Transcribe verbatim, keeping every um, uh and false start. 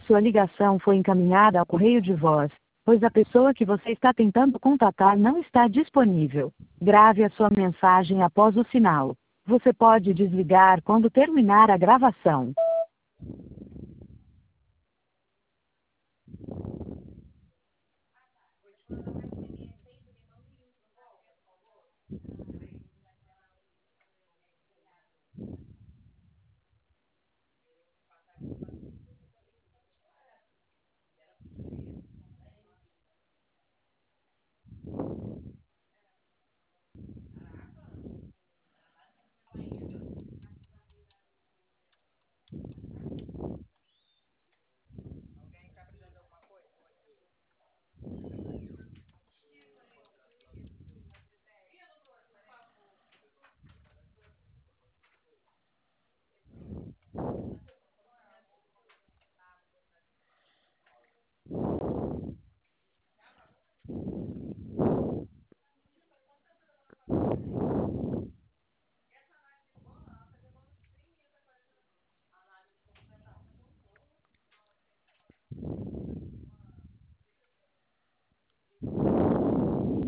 Sua ligação foi encaminhada ao correio de voz, pois a pessoa que você está tentando contatar não está disponível. Grave a sua mensagem após o sinal. Você pode desligar quando terminar a gravação.